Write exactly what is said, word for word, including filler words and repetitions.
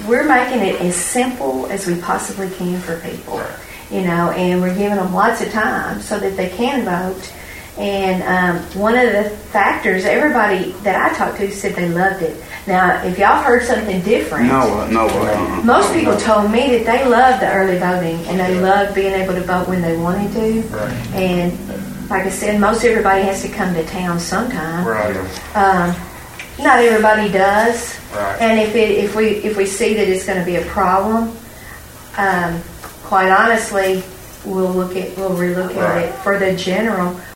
we're making it as simple as we possibly can for people, you know, and we're giving them lots of time so that they can vote. And um, one of the factors, everybody that I talked to said they loved it. Now, if y'all heard something different, no, no, uh-uh. most people told me that they loved the early voting and they loved being able to vote when they wanted to. Right. And like I said, most everybody has to come to town sometime. Right. Um, not everybody does. Right. And if it, if we if we see that it's going to be a problem, um, quite honestly, we'll look at we'll relook Right. at it for the general.